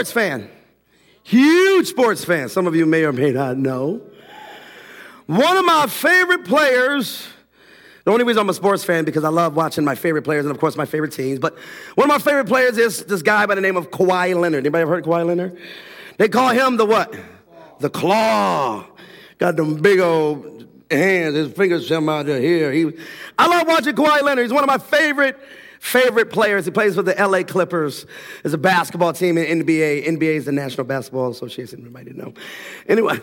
Sports fan. Huge sports fan. Some of you may or may not know. One of my favorite players, the only reason I'm a sports fan because I love watching my favorite players and, of course, my favorite teams. But one of my favorite players is this guy by the name of Kawhi Leonard. Anybody ever heard of Kawhi Leonard? They call him the what? The Claw. Got them big old hands. His fingers come out to here. I love watching Kawhi Leonard. He's one of my favorite players. He plays for the LA Clippers. It's a basketball team in NBA. NBA is the National Basketball Association. Everybody didn't know. Anyway.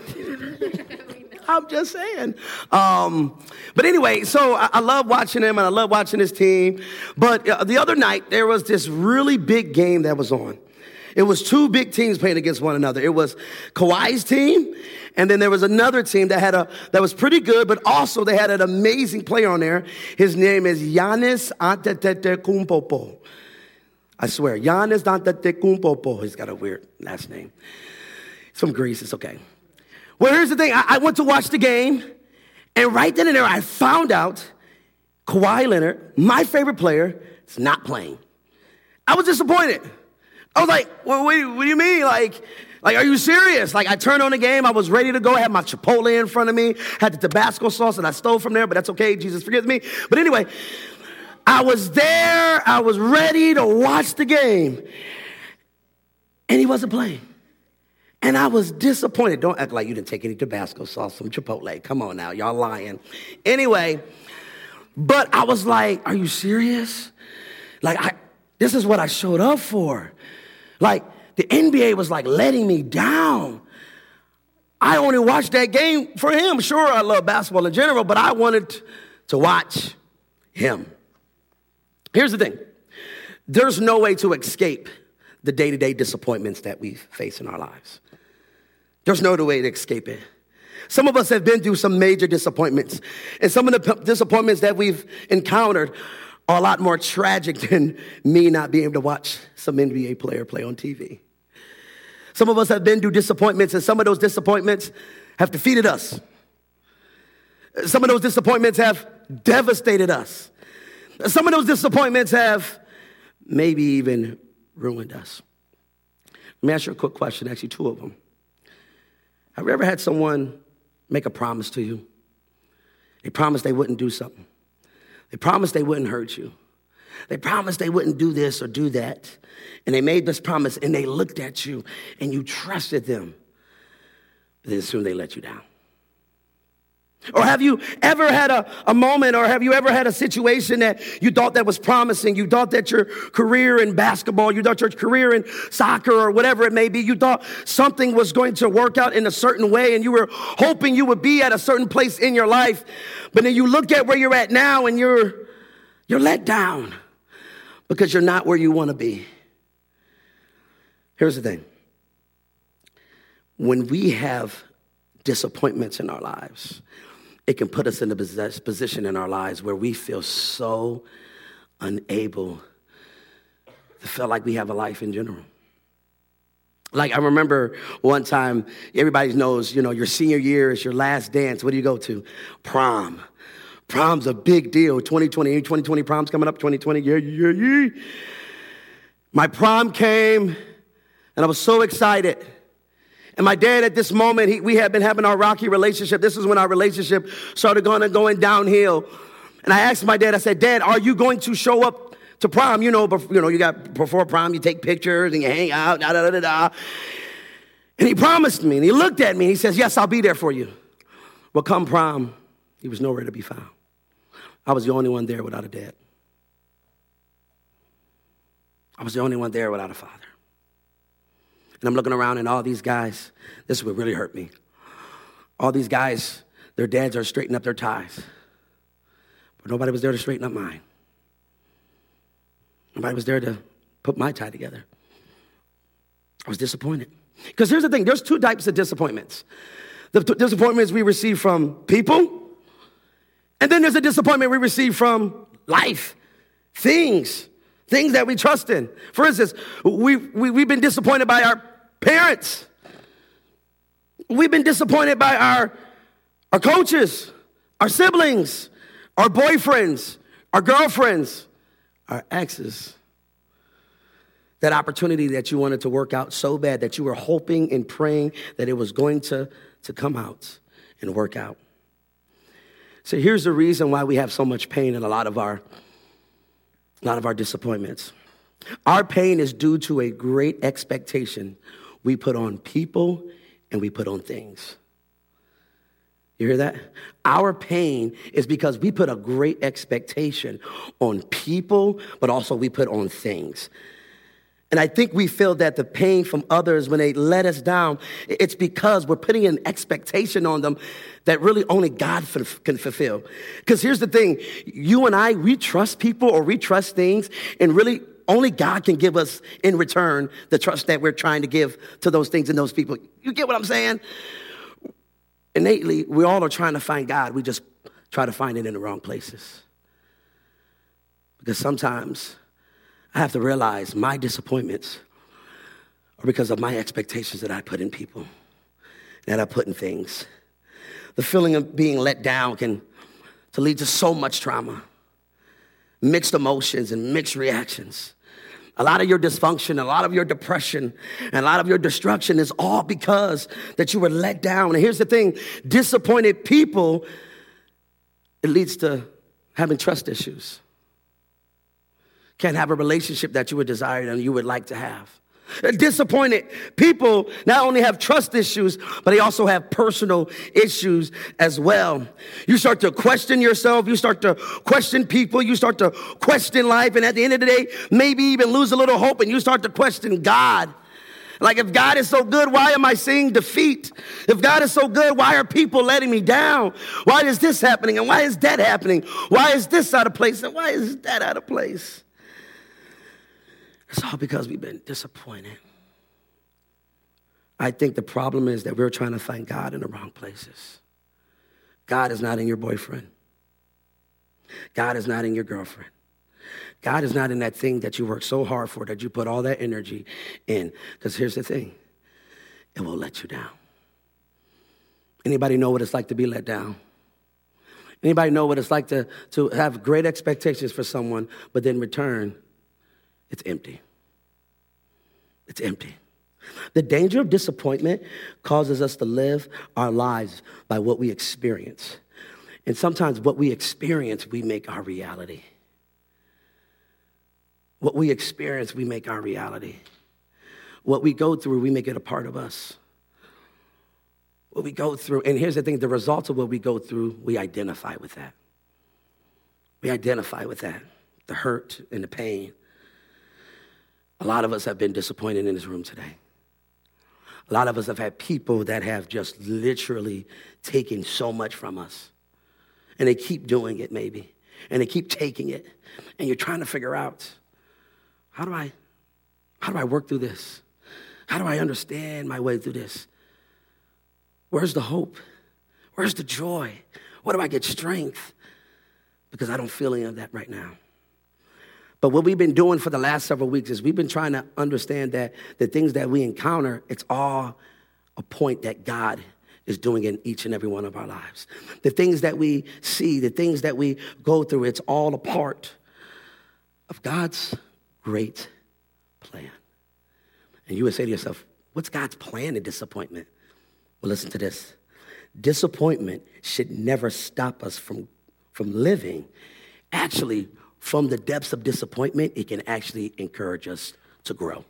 I'm just saying. But anyway, so I love watching him and I love watching his team. But the other night, there was this really big game that was on. It was two big teams playing against one another. It was Kawhi's team, and then there was another team that was pretty good, but also they had an amazing player on there. His name is Giannis Antetokounmpo. I swear, Giannis Antetokounmpo. He's got a weird last name. He's from Greece. It's okay. Well, here's the thing. I went to watch the game, and right then and there, I found out Kawhi Leonard, my favorite player, is not playing. I was disappointed. I was like, well, what do you mean? Like, are you serious? Like, I turned on the game. I was ready to go. I had my Chipotle in front of me, had the Tabasco sauce that I stole from there, but that's okay. Jesus forgives me. But anyway, I was there. I was ready to watch the game, and he wasn't playing. And I was disappointed. Don't act like you didn't take any Tabasco sauce from Chipotle. Come on now, y'all lying. Anyway, but I was like, are you serious? Like, this is what I showed up for. Like, the NBA was like letting me down. I only watched that game for him. Sure, I love basketball in general, but I wanted to watch him. Here's the thing. There's no way to escape the day-to-day disappointments that we face in our lives. There's no way to escape it. Some of us have been through some major disappointments, and some of the disappointments that we've encountered are a lot more tragic than me not being able to watch some NBA player play on TV. Some of us have been through disappointments, and some of those disappointments have defeated us. Some of those disappointments have devastated us. Some of those disappointments have maybe even ruined us. Let me ask you a quick question, actually two of them. Have you ever had someone make a promise to you? They promised they wouldn't do something. They promised they wouldn't hurt you. They promised they wouldn't do this or do that. And they made this promise and they looked at you and you trusted them. But then soon they let you down. Or have you ever had a moment, or have you ever had a situation that you thought that was promising? You thought that your career in basketball, you thought your career in soccer or whatever it may be, you thought something was going to work out in a certain way and you were hoping you would be at a certain place in your life. But then you look at where you're at now and you're let down because you're not where you want to be. Here's the thing. When we have disappointments in our lives, it can put us in a position in our lives where we feel so unable to feel like we have a life in general. Like, I remember one time, everybody knows, your senior year is your last dance. What do you go to? Prom. Prom's a big deal. 2020 prom's coming up, 2020, yeah. My prom came, and I was so excited. And my dad at this moment, we had been having our rocky relationship. This is when our relationship started going downhill. And I asked my dad, I said, Dad, are you going to show up to prom? You got before prom, you take pictures and you hang out, da-da-da-da-da. And he promised me, and he looked at me, and he says, yes, I'll be there for you. Well, come prom, he was nowhere to be found. I was the only one there without a dad. I was the only one there without a father. And I'm looking around and all these guys, this would really hurt me. All these guys, their dads are straightening up their ties. But nobody was there to straighten up mine. Nobody was there to put my tie together. I was disappointed. Because here's the thing, there's two types of disappointments. The disappointments we receive from people, and then there's a disappointment we receive from life, things that we trust in. For instance, we've been disappointed by our parents. We've been disappointed by our coaches, our siblings, our boyfriends, our girlfriends, our exes. That opportunity that you wanted to work out so bad that you were hoping and praying that it was going to come out and work out. So here's the reason why we have so much pain in a lot of our disappointments. Our pain is due to a great expectation we put on people and we put on things. You hear that? Our pain is because we put a great expectation on people, but also we put on things. And I think we feel that the pain from others when they let us down, it's because we're putting an expectation on them that really only God can fulfill. Because here's the thing, you and I, we trust people or we trust things, and really only God can give us in return the trust that we're trying to give to those things and those people. You get what I'm saying? Innately, we all are trying to find God. We just try to find it in the wrong places. Because sometimes I have to realize my disappointments are because of my expectations that I put in people, that I put in things. The feeling of being let down can lead to so much trauma, mixed emotions and mixed reactions. A lot of your dysfunction, a lot of your depression, and a lot of your destruction is all because that you were let down. And here's the thing, disappointed people, it leads to having trust issues. Can't have a relationship that you would desire and you would like to have. Disappointed people not only have trust issues, but they also have personal issues as well. You start to question yourself. You start to question people. You start to question life. And at the end of the day, maybe even lose a little hope and you start to question God. Like, if God is so good, why am I seeing defeat? If God is so good, why are people letting me down? Why is this happening? And why is that happening? Why is this out of place? And why is that out of place? It's all because we've been disappointed. I think the problem is that we're trying to find God in the wrong places. God is not in your boyfriend. God is not in your girlfriend. God is not in that thing that you work so hard for, that you put all that energy in. Because here's the thing, it will let you down. Anybody know what it's like to be let down? Anybody know what it's like to have great expectations for someone, but then return, it's empty. It's empty. The danger of disappointment causes us to live our lives by what we experience. And sometimes what we experience, we make our reality. What we experience, we make our reality. What we go through, we make it a part of us. What we go through, and here's the thing, the results of what we go through, we identify with that. We identify with that, the hurt and the pain. A lot of us have been disappointed in this room today. A lot of us have had people that have just literally taken so much from us. And they keep doing it maybe. And they keep taking it. And you're trying to figure out, how do I work through this? How do I understand my way through this? Where's the hope? Where's the joy? Where do I get strength? Because I don't feel any of that right now. But what we've been doing for the last several weeks is we've been trying to understand that the things that we encounter, it's all a point that God is doing in each and every one of our lives. The things that we see, the things that we go through, it's all a part of God's great plan. And you would say to yourself, what's God's plan in disappointment? Well, listen to this. Disappointment should never stop us from living. Actually, from the depths of disappointment, it can actually encourage us to grow.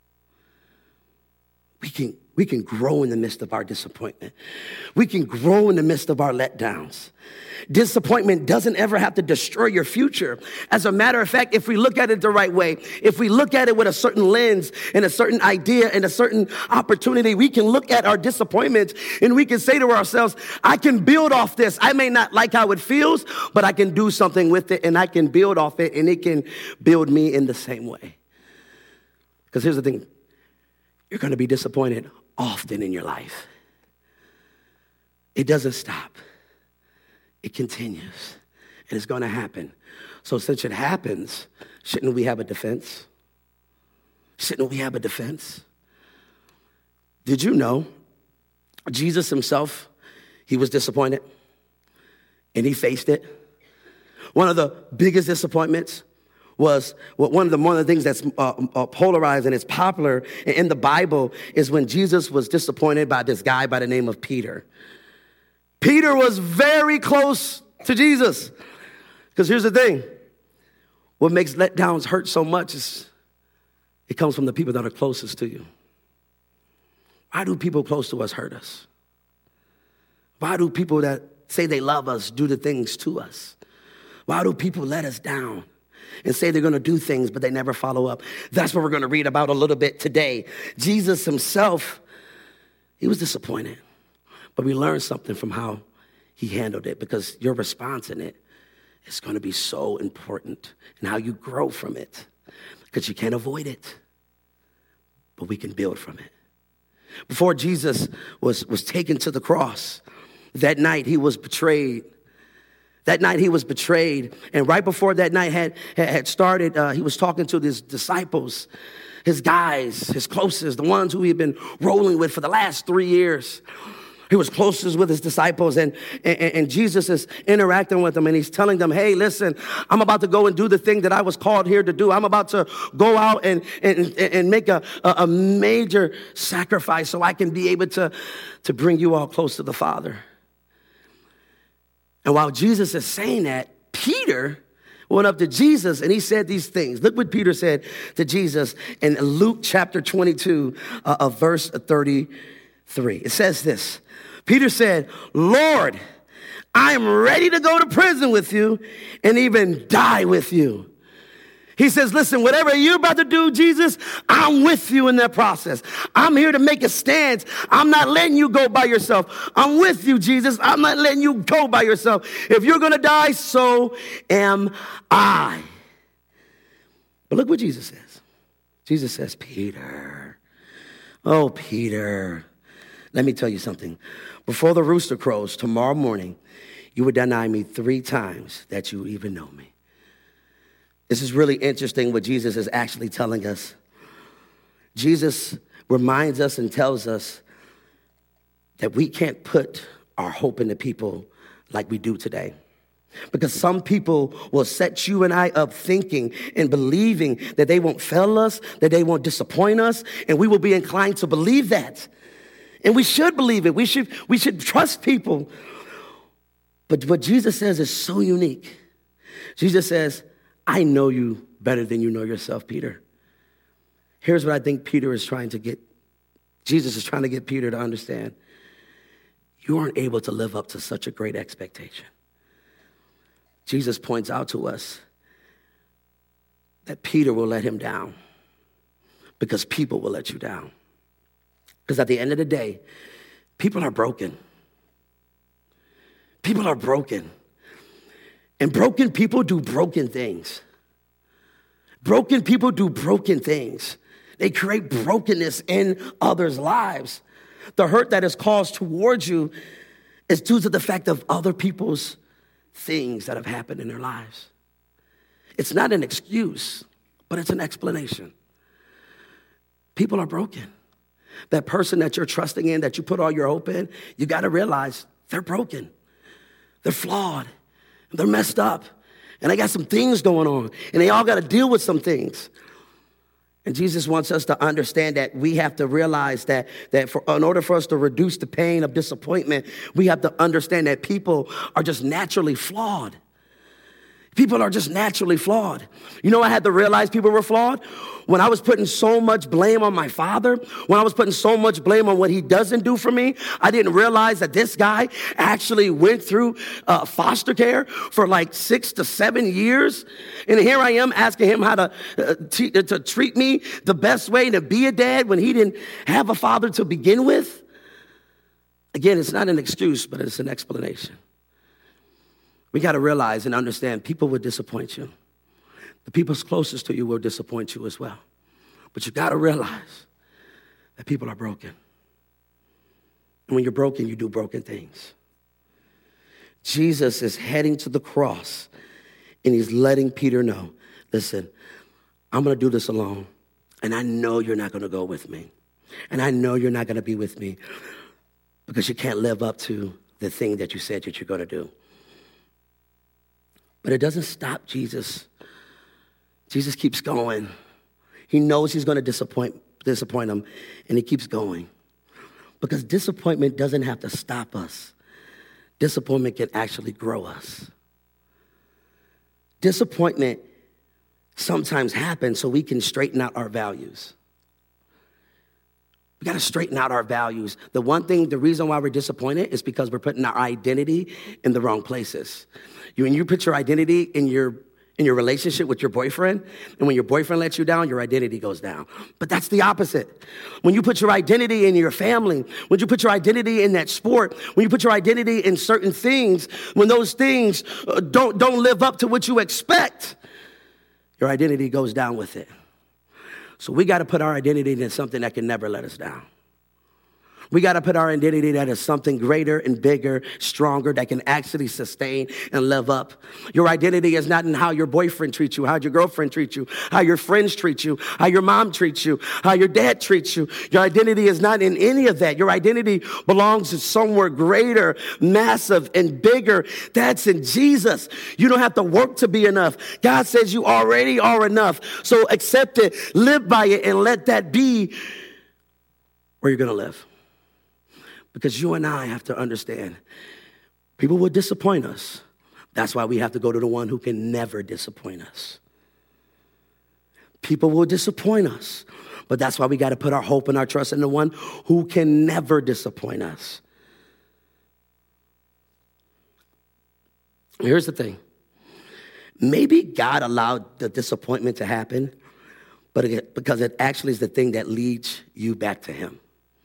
We can grow in the midst of our disappointment. We can grow in the midst of our letdowns. Disappointment doesn't ever have to destroy your future. As a matter of fact, if we look at it the right way, if we look at it with a certain lens and a certain idea and a certain opportunity, we can look at our disappointments and we can say to ourselves, I can build off this. I may not like how it feels, but I can do something with it and I can build off it and it can build me in the same way. Because here's the thing. You're going to be disappointed often in your life. It doesn't stop. It continues. And it's going to happen. So since it happens, shouldn't we have a defense? Shouldn't we have a defense? Did you know Jesus himself, he was disappointed and he faced it? One of the biggest disappointments was one of the things that's polarized and it's popular in the Bible is when Jesus was disappointed by this guy by the name of Peter. Peter was very close to Jesus. Because here's the thing. What makes letdowns hurt so much is it comes from the people that are closest to you. Why do people close to us hurt us? Why do people that say they love us do the things to us? Why do people let us down and say they're going to do things, but they never follow up? That's what we're going to read about a little bit today. Jesus himself, he was disappointed. But we learned something from how he handled it, because your response in it is going to be so important and how you grow from it, because you can't avoid it, but we can build from it. Before Jesus was taken to the cross, that night he was betrayed. That night he was betrayed. And right before that night had started, he was talking to his disciples, his guys, his closest, the ones who he had been rolling with for the last 3 years. He was closest with his disciples, and Jesus is interacting with them, and he's telling them, hey, listen, I'm about to go and do the thing that I was called here to do. I'm about to go out and make a major sacrifice so I can be able to bring you all close to the Father. And while Jesus is saying that, Peter went up to Jesus and he said these things. Look what Peter said to Jesus in Luke chapter 22, verse 33. It says this. Peter said, Lord, I am ready to go to prison with you and even die with you. He says, listen, whatever you're about to do, Jesus, I'm with you in that process. I'm here to make a stand. I'm not letting you go by yourself. I'm with you, Jesus. I'm not letting you go by yourself. If you're going to die, so am I. But look what Jesus says. Jesus says, Peter, oh, Peter, let me tell you something. Before the rooster crows tomorrow morning, you would deny me 3 times that you even know me. This is really interesting what Jesus is actually telling us. Jesus reminds us and tells us that we can't put our hope into people like we do today. Because some people will set you and I up thinking and believing that they won't fail us, that they won't disappoint us, and we will be inclined to believe that. And we should believe it. We should trust people. But what Jesus says is so unique. Jesus says, I know you better than you know yourself, Peter. Here's what I think Jesus is trying to get Peter to understand. You aren't able to live up to such a great expectation. Jesus points out to us that Peter will let him down because people will let you down. Because at the end of the day, people are broken. People are broken. And broken people do broken things. Broken people do broken things. They create brokenness in others' lives. The hurt that is caused towards you is due to the fact of other people's things that have happened in their lives. It's not an excuse, but it's an explanation. People are broken. That person that you're trusting in, that you put all your hope in, you got to realize they're broken. They're flawed. They're messed up. And they got some things going on. And they all got to deal with some things. And Jesus wants us to understand that we have to realize that in order for us to reduce the pain of disappointment, we have to understand that people are just naturally flawed. People are just naturally flawed. You know, I had to realize people were flawed when I was putting so much blame on my father, when I was putting so much blame on what he doesn't do for me. I didn't realize that this guy actually went through foster care for like 6 to 7 years. And here I am asking him how to treat me the best way to be a dad when he didn't have a father to begin with. Again, it's not an excuse, but it's an explanation. We got to realize and understand people will disappoint you. The people closest to you will disappoint you as well. But you got to realize that people are broken. And when you're broken, you do broken things. Jesus is heading to the cross, and he's letting Peter know, listen, I'm going to do this alone, and I know you're not going to go with me. And I know you're not going to be with me because you can't live up to the thing that you said that you're going to do. But it doesn't stop Jesus Jesus keeps going. He knows he's going to disappoint him, and he keeps going. Because disappointment doesn't have to stop us. Disappointment can actually grow us. Disappointment sometimes happens so we can straighten out our values. We got to straighten out our values. The reason why we're disappointed is because we're putting our identity in the wrong places. When you put your identity in your relationship with your boyfriend, and when your boyfriend lets you down, your identity goes down. But that's the opposite. When you put your identity in your family, when you put your identity in that sport, when you put your identity in certain things, when those things don't live up to what you expect, your identity goes down with it. So we got to put our identity in something that can never let us down. We got to put our identity that is something greater and bigger, stronger, that can actually sustain and live up. Your identity is not in how your boyfriend treats you, how your girlfriend treats you, how your friends treat you, how your mom treats you, how your dad treats you. Your identity is not in any of that. Your identity belongs to somewhere greater, massive, and bigger. That's in Jesus. You don't have to work to be enough. God says you already are enough. So accept it, live by it, and let that be where you're going to live. Because you and I have to understand, people will disappoint us. That's why we have to go to the one who can never disappoint us. People will disappoint us, but that's why we got to put our hope and our trust in the one who can never disappoint us. Here's the thing. Maybe God allowed the disappointment to happen, because it actually is the thing that leads you back to him.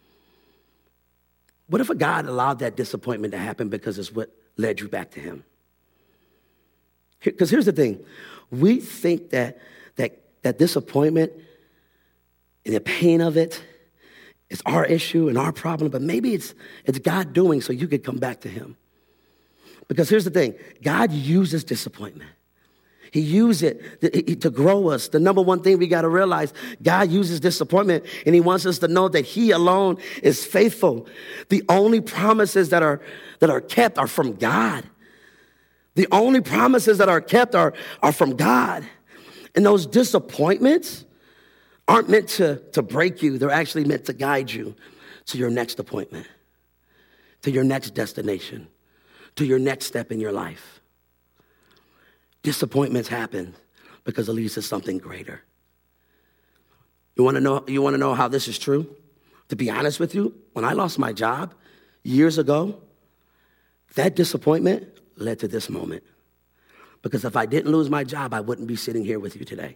What if God allowed that disappointment to happen because it's what led you back to him? Because here's the thing. We think that disappointment and the pain of it is our issue and our problem, but maybe it's God doing so you could come back to him. Because here's the thing. God uses disappointment. He used it to grow us. The number one thing we got to realize, God uses disappointment, and he wants us to know that he alone is faithful. The only promises that are kept are from God. The only promises that are kept are from God. And those disappointments aren't meant to break you. They're actually meant to guide you to your next appointment, to your next destination, to your next step in your life. Disappointments happen because it leads to something greater. You want to know how this is true? To be honest with you, when I lost my job years ago, that disappointment led to this moment. Because if I didn't lose my job, I wouldn't be sitting here with you today.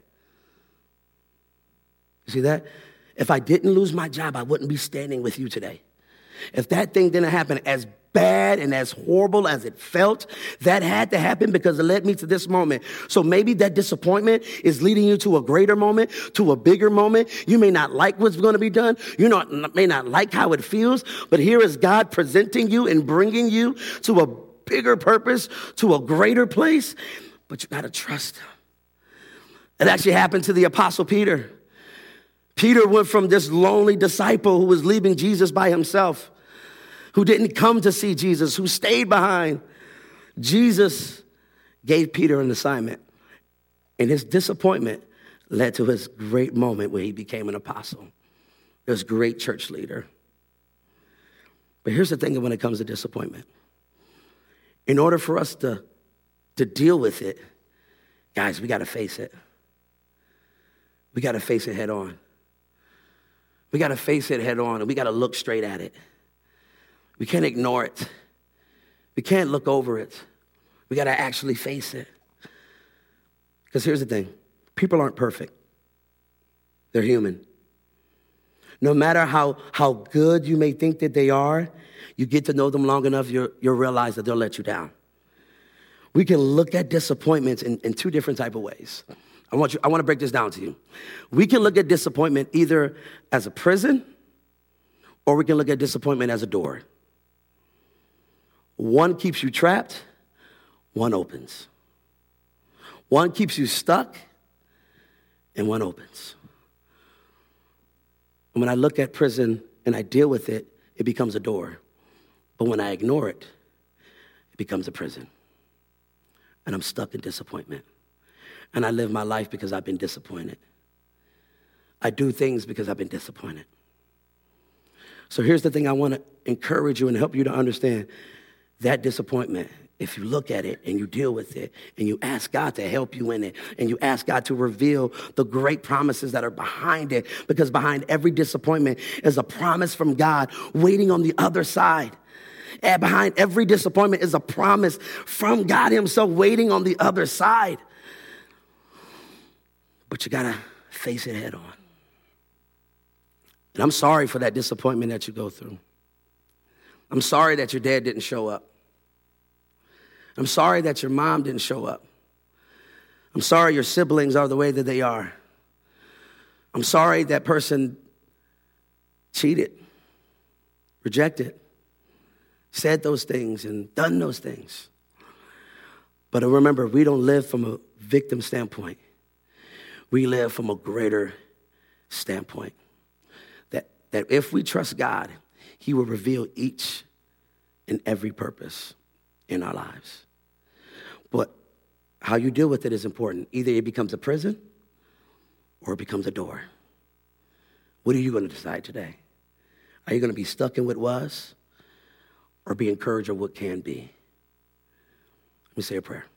You see that? If I didn't lose my job, I wouldn't be standing with you today. If that thing didn't happen, as bad and as horrible as it felt, that had to happen because it led me to this moment. So maybe that disappointment is leading you to a greater moment, to a bigger moment. You may not like what's going to be done. You may not like how it feels, but here is God presenting you and bringing you to a bigger purpose, to a greater place, but you got to trust him. It actually happened to the Apostle Peter. Peter went from this lonely disciple who was leaving Jesus by himself, who didn't come to see Jesus, who stayed behind. Jesus gave Peter an assignment, and his disappointment led to his great moment where he became an apostle, this great church leader. But here's the thing when it comes to disappointment. In order for us to deal with it, guys, we got to face it. We got to face it head on. We got to face it head on, and we got to look straight at it. We can't ignore it. We can't look over it. We got to actually face it. Because here's the thing. People aren't perfect. They're human. No matter how good you may think that they are, you get to know them long enough, you'll realize that they'll let you down. We can look at disappointments in two different type of ways. I want to break this down to you. We can look at disappointment either as a prison, or we can look at disappointment as a door. One keeps you trapped, one opens. One keeps you stuck, and one opens. And when I look at prison and I deal with it, it becomes a door. But when I ignore it, it becomes a prison. And I'm stuck in disappointment. And I live my life because I've been disappointed. I do things because I've been disappointed. So here's the thing I want to encourage you and help you to understand. That disappointment, if you look at it and you deal with it and you ask God to help you in it and you ask God to reveal the great promises that are behind it, because behind every disappointment is a promise from God waiting on the other side. And behind every disappointment is a promise from God himself waiting on the other side. But you got to face it head on. And I'm sorry for that disappointment that you go through. I'm sorry that your dad didn't show up. I'm sorry that your mom didn't show up. I'm sorry your siblings are the way that they are. I'm sorry that person cheated, rejected, said those things and done those things. But remember, we don't live from a victim standpoint. We live from a greater standpoint. That if we trust God, he will reveal each and every purpose in our lives. But how you deal with it is important. Either it becomes a prison or it becomes a door. What are you going to decide today? Are you going to be stuck in what was or be encouraged of what can be? Let me say a prayer.